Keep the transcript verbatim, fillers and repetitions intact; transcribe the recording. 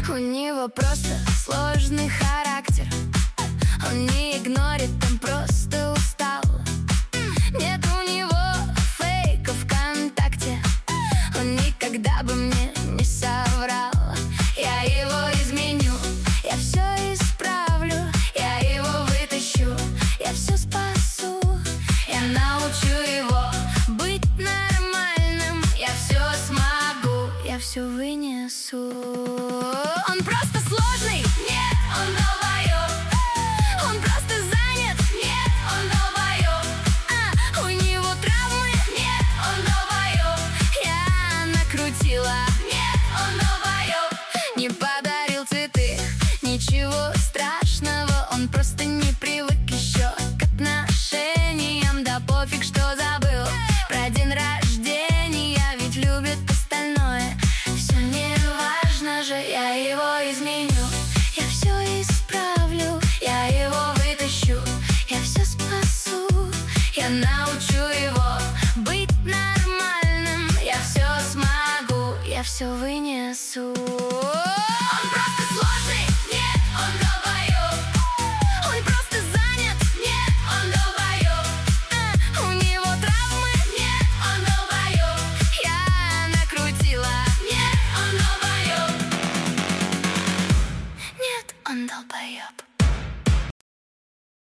У него просто сложный характер. Он не игнорит, он просто устал. Нет у него фейка ВКонтакте. Он никогда бы мне не соврал. Я его изменю, я все исправлю. Я его вытащу, я все спасу. Я научу его быть нормальным. Я все смогу, я все вынесу. Он просто сложный, нет, он долбоёб. Он просто занят, нет, он долбоёб. А, у него травмы, нет, он долбоёб. Я накрутила, нет, он долбоёб. Не подарил цветы, ничего страшного. Он просто не привык еще к отношениям. Да пофиг, что забыл про день рождения, ведь любит остальное. Все не важно же, я его изменю. Я все исправлю, я его вытащу. Я все спасу, я научу его быть нормальным. Я все смогу, я все вынесу. Он просто